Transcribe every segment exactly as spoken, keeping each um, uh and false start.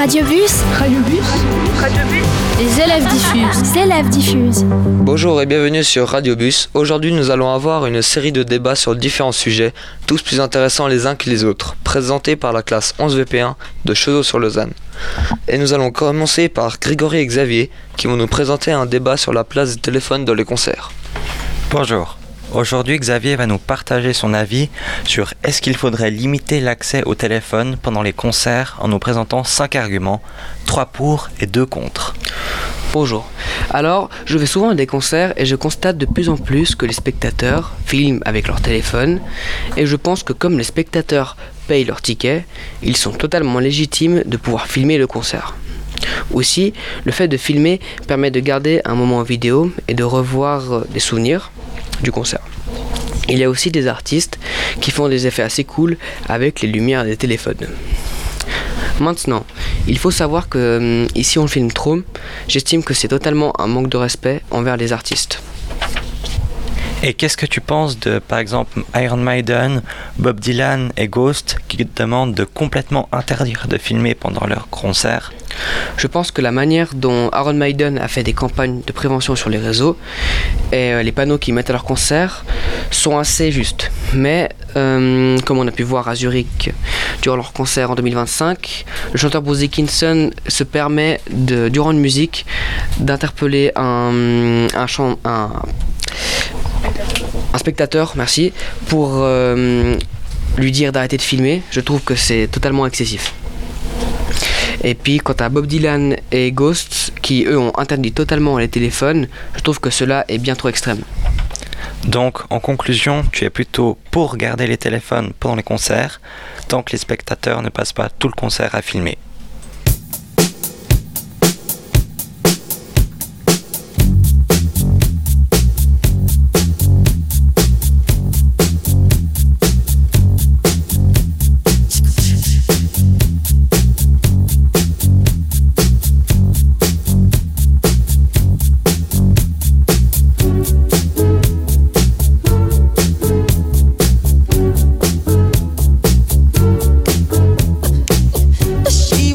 Radiobus. Radiobus. Radiobus. Les élèves diffusent. Les élèves diffusent. Bonjour et bienvenue sur Radiobus. Aujourd'hui, nous allons avoir une série de débats sur différents sujets, tous plus intéressants les uns que les autres, présentés par la classe onze V P un de Cheseaux-sur-Lausanne. Et nous allons commencer par Grégory et Xavier, qui vont nous présenter un débat sur la place du téléphone dans les concerts. Bonjour. Aujourd'hui, Xavier va nous partager son avis sur est-ce qu'il faudrait limiter l'accès au téléphone pendant les concerts en nous présentant cinq arguments, trois pour et deux contre. Bonjour. Alors, je vais souvent à des concerts et je constate de plus en plus que les spectateurs filment avec leur téléphone et je pense que comme les spectateurs payent leur ticket, ils sont totalement légitimes de pouvoir filmer le concert. Aussi, le fait de filmer permet de garder un moment vidéo et de revoir des souvenirs du concert. Il y a aussi des artistes qui font des effets assez cool avec les lumières des téléphones. Maintenant, il faut savoir que euh, ici on filme trop, j'estime que c'est totalement un manque de respect envers les artistes. Et qu'est-ce que tu penses de, par exemple, Iron Maiden, Bob Dylan et Ghost qui demandent de complètement interdire de filmer pendant leur concert ? Je pense que la manière dont Iron Maiden a fait des campagnes de prévention sur les réseaux et euh, les panneaux qu'ils mettent à leur concert sont assez justes. Mais, euh, comme on a pu voir à Zurich durant leur concert en deux mille vingt-cinq, le chanteur Bruce Dickinson se permet, de, durant une musique, d'interpeller un, un, chant, un, un spectateur, merci, pour euh, lui dire d'arrêter de filmer. Je trouve que c'est totalement excessif. Et puis quant à Bob Dylan et Ghost, qui eux ont interdit totalement les téléphones, je trouve que cela est bien trop extrême. Donc, en conclusion, tu es plutôt pour garder les téléphones pendant les concerts, tant que les spectateurs ne passent pas tout le concert à filmer. She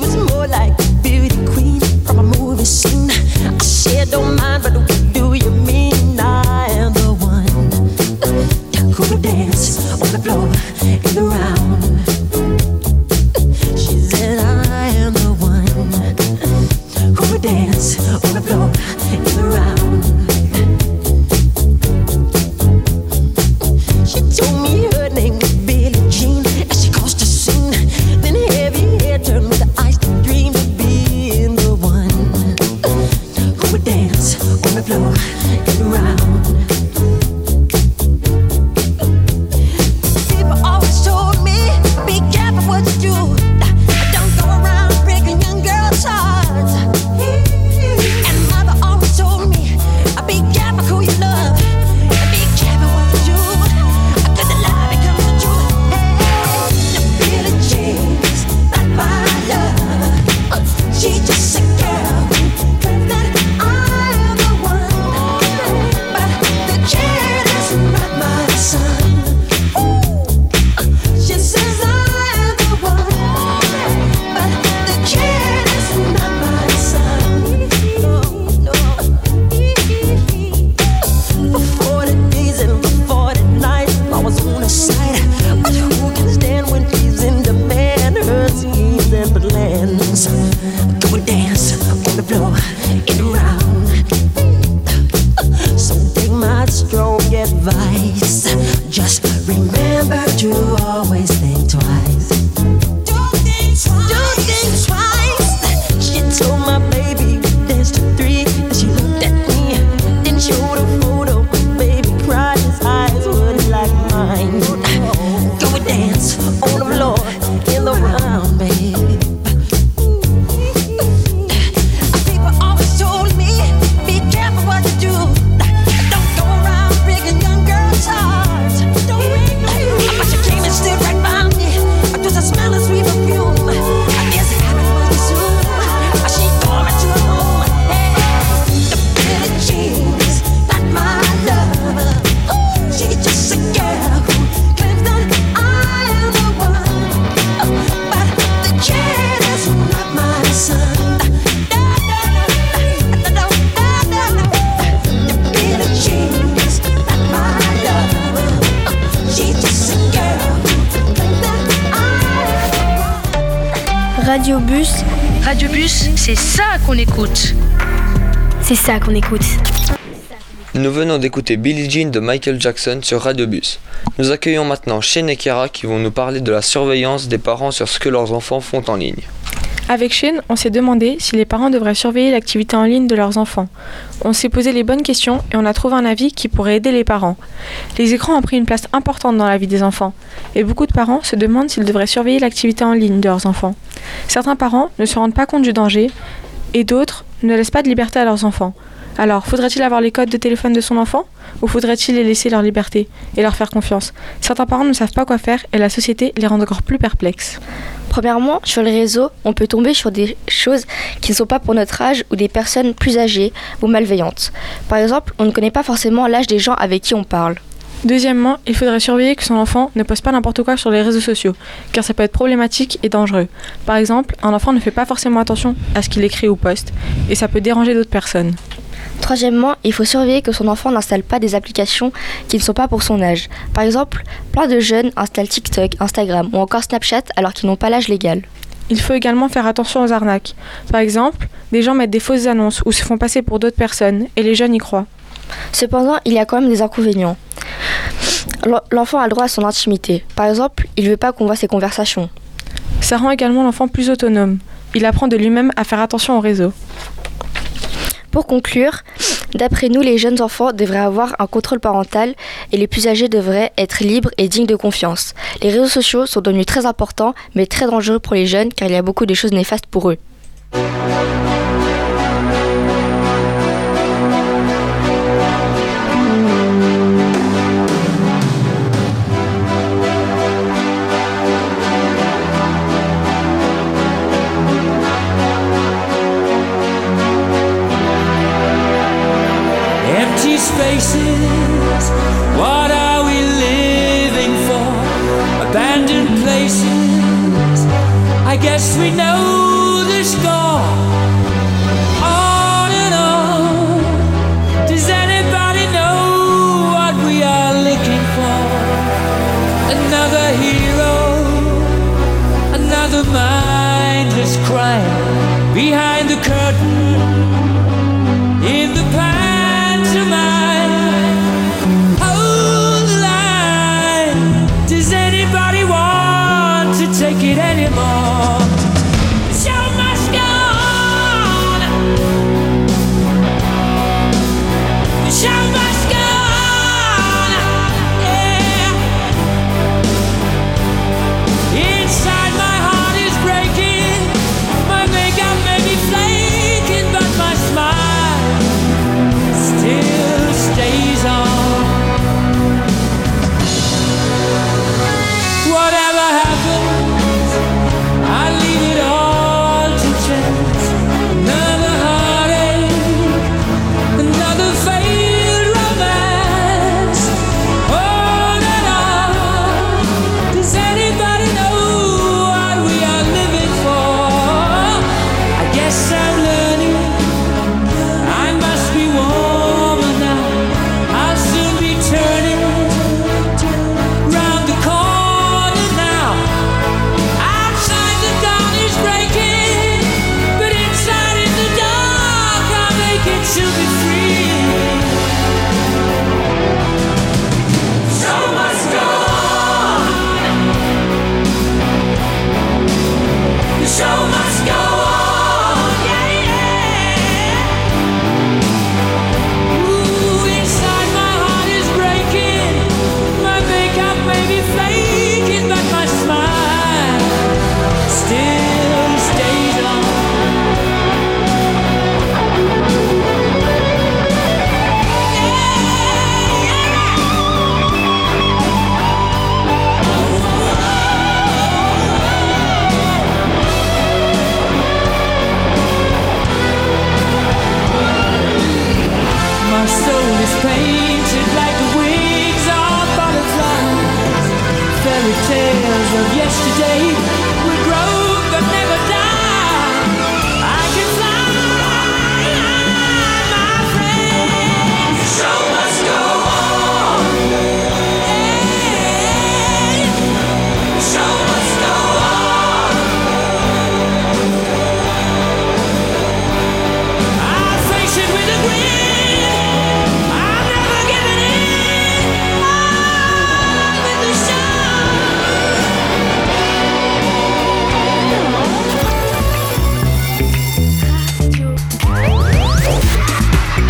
Radiobus. Radiobus, c'est ça qu'on écoute. C'est ça qu'on écoute. Nous venons d'écouter Billie Jean de Michael Jackson sur Radiobus. Nous accueillons maintenant Shane et Kira qui vont nous parler de la surveillance des parents sur ce que leurs enfants font en ligne. Avec Shane, on s'est demandé si les parents devraient surveiller l'activité en ligne de leurs enfants. On s'est posé les bonnes questions et on a trouvé un avis qui pourrait aider les parents. Les écrans ont pris une place importante dans la vie des enfants et beaucoup de parents se demandent s'ils devraient surveiller l'activité en ligne de leurs enfants. Certains parents ne se rendent pas compte du danger et d'autres ne laissent pas de liberté à leurs enfants. Alors, faudrait-il avoir les codes de téléphone de son enfant ou faudrait-il les laisser leur liberté et leur faire confiance ? Certains parents ne savent pas quoi faire et la société les rend encore plus perplexes. Premièrement, sur les réseaux, on peut tomber sur des choses qui ne sont pas pour notre âge ou des personnes plus âgées ou malveillantes. Par exemple, on ne connaît pas forcément l'âge des gens avec qui on parle. Deuxièmement, il faudrait surveiller que son enfant ne poste pas n'importe quoi sur les réseaux sociaux, car ça peut être problématique et dangereux. Par exemple, un enfant ne fait pas forcément attention à ce qu'il écrit ou poste, et ça peut déranger d'autres personnes. Troisièmement, il faut surveiller que son enfant n'installe pas des applications qui ne sont pas pour son âge. Par exemple, plein de jeunes installent TikTok, Instagram ou encore Snapchat alors qu'ils n'ont pas l'âge légal. Il faut également faire attention aux arnaques. Par exemple, des gens mettent des fausses annonces ou se font passer pour d'autres personnes, et les jeunes y croient. Cependant, il y a quand même des inconvénients. L'enfant a le droit à son intimité. Par exemple, il ne veut pas qu'on voit ses conversations. Ça rend également l'enfant plus autonome. Il apprend de lui-même à faire attention au réseau. Pour conclure, d'après nous, les jeunes enfants devraient avoir un contrôle parental et les plus âgés devraient être libres et dignes de confiance. Les réseaux sociaux sont devenus très importants, mais très dangereux pour les jeunes car il y a beaucoup de choses néfastes pour eux. Spaces, what are we living for? Abandoned places, I guess we know the score. On and on, does anybody know what we are looking for? Another hero, another mindless crime behind the curtain, in the pantomime. Take it anymore. The show must go on. The show must go on. Yeah. Inside my heart is breaking. My makeup may be flaking, but my smile still stays on. Whatever happens,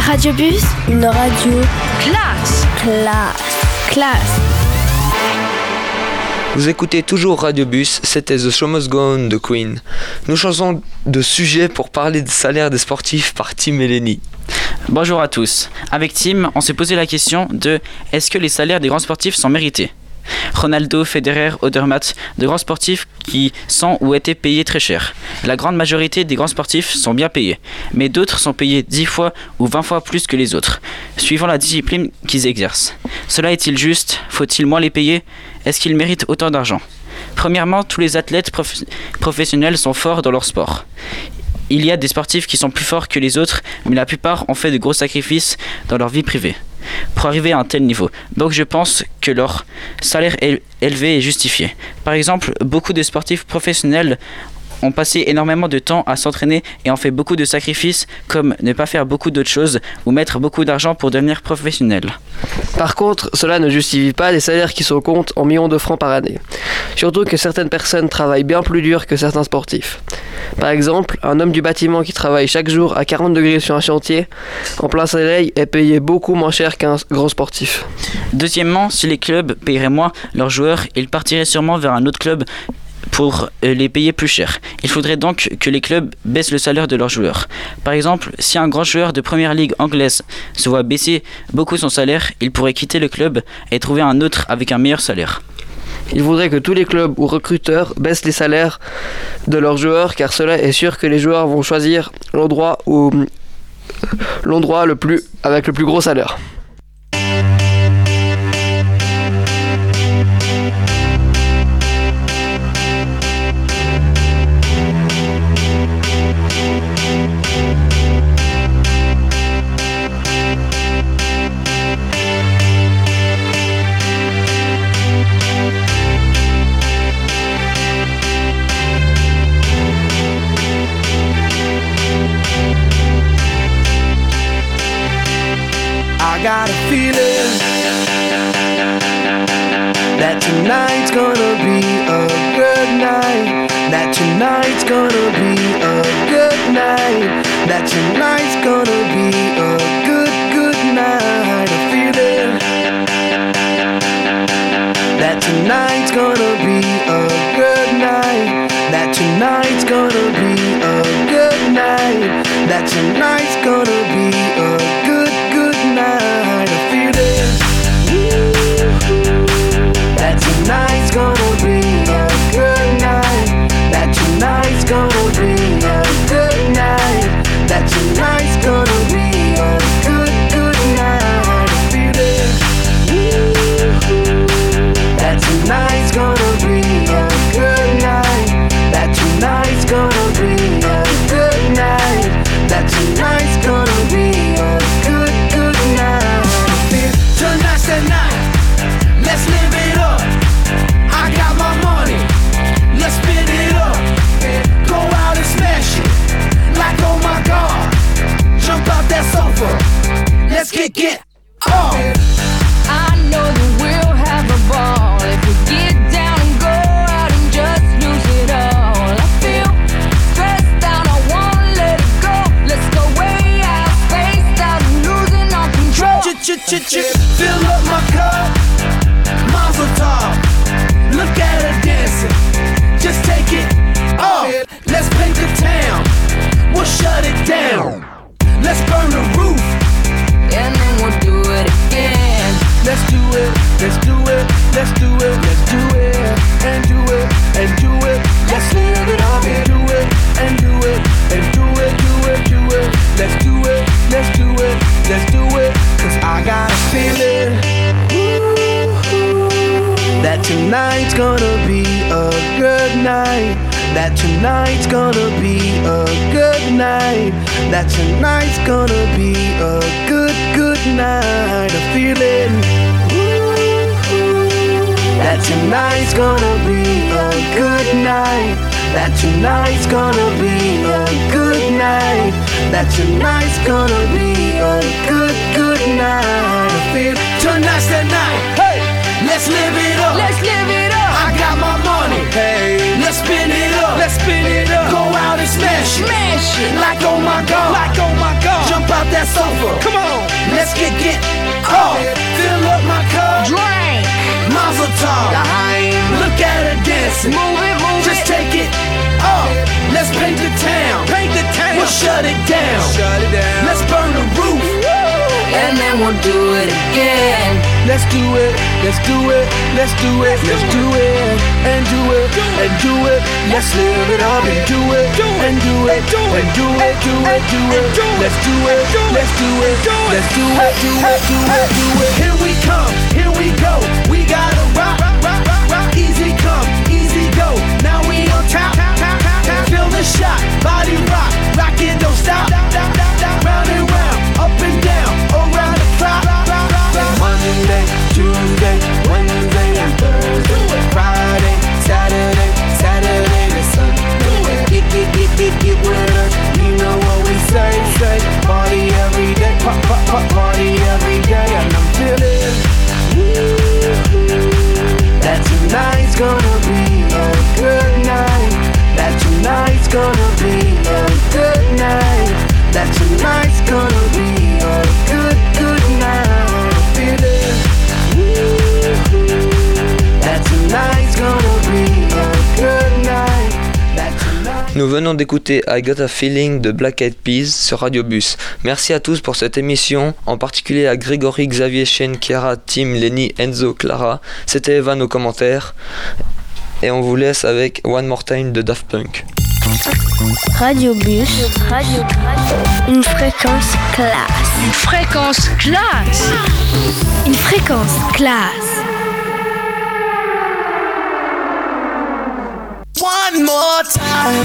Radiobus, une radio Classe. classe. Classe. Vous écoutez toujours Radiobus, c'était The Show Must Go On de Queen. Nous changeons de sujet pour parler des salaires des sportifs par Tim et Lenny. Bonjour à tous. Avec Tim, on s'est posé la question de est-ce que les salaires des grands sportifs sont mérités ? Ronaldo, Federer, Odermatt, de grands sportifs qui sont ou étaient payés très cher. La grande majorité des grands sportifs sont bien payés, mais d'autres sont payés dix fois ou vingt fois plus que les autres, suivant la discipline qu'ils exercent. Cela est-il juste ? Faut-il moins les payer ? Est-ce qu'ils méritent autant d'argent ? Premièrement, tous les athlètes prof- professionnels sont forts dans leur sport. Il y a des sportifs qui sont plus forts que les autres, mais la plupart ont fait de gros sacrifices dans leur vie privée pour arriver à un tel niveau. Donc je pense que leur salaire élevé est justifié. Par exemple, beaucoup de sportifs professionnels ont passé énormément de temps à s'entraîner et ont fait beaucoup de sacrifices comme ne pas faire beaucoup d'autres choses ou mettre beaucoup d'argent pour devenir professionnel. Par contre, cela ne justifie pas des salaires qui se comptent en millions de francs par année. Surtout que certaines personnes travaillent bien plus dur que certains sportifs. Par exemple, un homme du bâtiment qui travaille chaque jour à quarante degrés sur un chantier, en plein soleil, est payé beaucoup moins cher qu'un grand sportif. Deuxièmement, si les clubs paieraient moins leurs joueurs, ils partiraient sûrement vers un autre club pour les payer plus cher. Il faudrait donc que les clubs baissent le salaire de leurs joueurs. Par exemple, si un grand joueur de première ligue anglaise se voit baisser beaucoup son salaire, il pourrait quitter le club et trouver un autre avec un meilleur salaire. Il faudrait que tous les clubs ou recruteurs baissent les salaires de leurs joueurs, car cela est sûr que les joueurs vont choisir l'endroit où l'endroit le plus avec le plus gros salaire. I got a feeling that tonight's gonna be a good night. That tonight's gonna be a good night. That tonight's gonna be a good, good night. A feeling that tonight's gonna be a good night. That tonight's gonna be a good night. That tonight's gonna be a good, good night. A feeling that tonight's gonna be a good night. That tonight's gonna be a good night. That tonight's gonna be a good, good night. A feeling that tonight's gonna be a good night. That tonight's gonna be a good night. That tonight's gonna be a good, good night. Tonight's the night, let's live it up. I got my money, let's spin it up. Go out and smash it, like oh my god. Jump out that sofa, let's kick it off. I know that we'll have a ball if we get down and go out and just lose it all. I feel stressed out, I wanna let it go. Let's go way out, spaced out, losing all control. Fill up my cup, Mazel tov. Look at her dancing, just take it off. Let's paint the town, we'll shut it down. Let's burn the roof, and then we'll do it again. Let's do it, let's do it, let's do it, let's do it, and do it, and do it. Let's live it up and do it, and do it, and do it, do it, do it. Let's do it, let's do it, let's do it. Cause I got a feeling that tonight's gonna be a good night. That tonight's gonna be a good night. That tonight's gonna be a good, good night. A feeling that tonight's gonna be a good night. That tonight's gonna be a good night. That tonight's gonna be a good, good night. I feel tonight's the night. Hey, let's live it up. Let's live it up. I got my money. Hey, let's spin it up. Let's spin it up. Go out and smash it. Smash it. Like oh my god. Like oh my god. Jump out off that sofa. Come on, let's get get off. Fill up my cup. Drink. Mazel tov. Look at her dancing. Move it, move Just it. take it off. Let's paint the town. Paint the town. We'll shut it down. Shut it down. Let's burn the roof. And then we'll do it again. Let's do it, let's do it, let's do it, let's do it, and do it, and do it. Let's live it up and do it, and do it, and do it, do it, do it. Let's do it, let's do it, let's do it, do it, do it, do it. Here we come, here we go. We gotta rock, rock, rock, rock. Easy come, easy go. Now we on top, feel the shot, body rock, rockin', don't stop. Round and round, up and down, around the clock. Monday, Tuesday, Wednesday, and Thursday, Friday, Saturday, Saturday to Sunday. Get, get, get, get, get with us. You know what we say, say. Party every day, pop, pop, pop, party every day, and I'm feeling that tonight's gonna be a good night. That tonight's gonna be a good night. That tonight's gonna be a good, good night. Nous venons d'écouter I Got a Feeling de Black Eyed Peas sur Radio Bus. Merci à tous pour cette émission, en particulier à Grégory, Xavier, Shane, Chiara, Tim, Lenny, Enzo, Clara. C'était Evan aux commentaires. Et on vous laisse avec One More Time de Daft Punk. Radio Bus, Radio, une fréquence classe. Une fréquence classe. Une fréquence classe. One more time.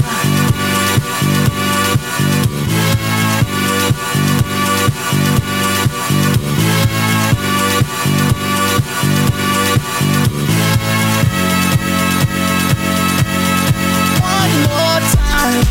One more time.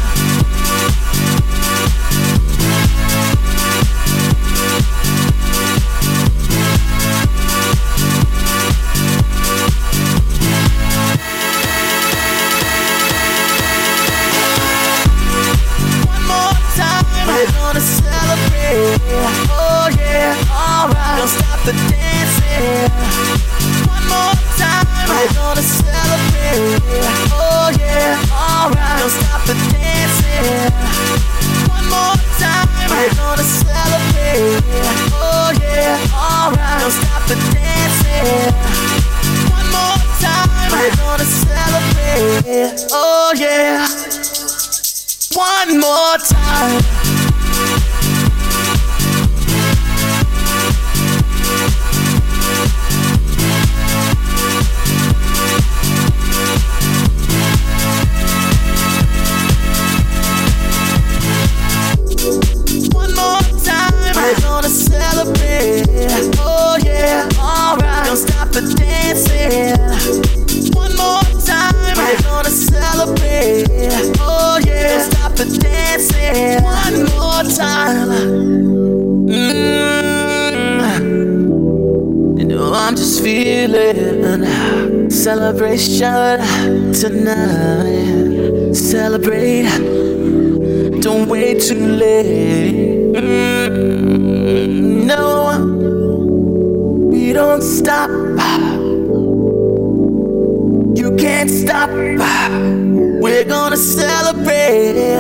We're gonna celebrate, oh yeah, alright. Don't stop the dancing. One more time, we're gonna celebrate, oh yeah, alright. Don't stop the dancing. One more time, we're gonna celebrate, oh yeah, alright. Don't stop the dancing. One more time, we're gonna celebrate, oh yeah. One more time. One more time, we're gonna celebrate. Oh yeah, alright. Don't stop the dancing. One more time, we're gonna celebrate. Oh yeah, don't stop the dancing. One more time. Mm. You know I'm just feeling celebration tonight. Celebrate. Don't wait too late. Mm, no, we don't stop. You can't stop. We're gonna celebrate.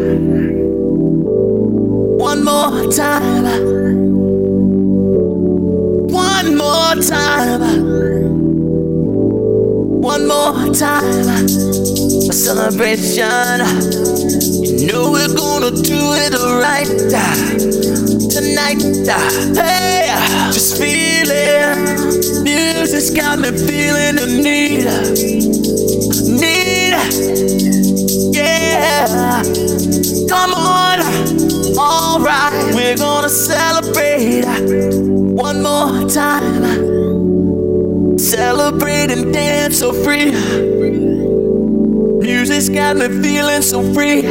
One more time. One more time. One more time. A celebration. You know we're gonna do it right tonight. Hey, just feel it. Music's got me feeling the need. Need. Yeah. Come on. Alright. We're gonna celebrate one more time. Celebrate and dance so free. Music's got me feeling so free.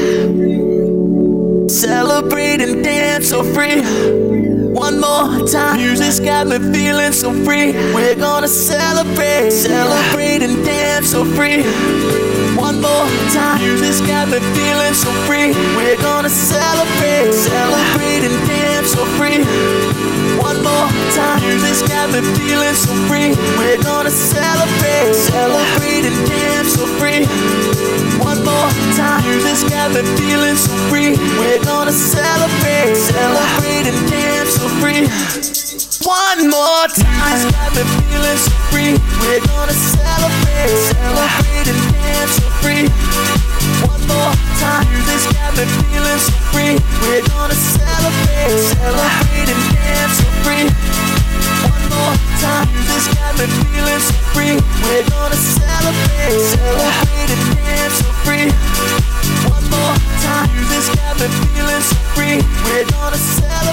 Celebrate and dance so free. One more time. Music's got me feeling so free. We're gonna celebrate. Celebrate and dance so free. One more time. time. Music's got me feeling so free. We're gonna celebrate, celebrate and dance so free. One more time. Music's got me feeling so free. We're gonna celebrate, celebrate and dance so free. One more time. Music's got me feeling so free. We're gonna celebrate, celebrate and dance so free. One more time. Music's got me feeling so free. We're gonna celebrate, celebrate and dance so free. One more time. Music's got me feeling so free. We're gonna celebrate, celebrate and dance so free. One more time. Music's got me feeling so free. We're gonna celebrate, celebrate and dance so free. One more time. Music's got me feeling so free. We're gonna celebrate.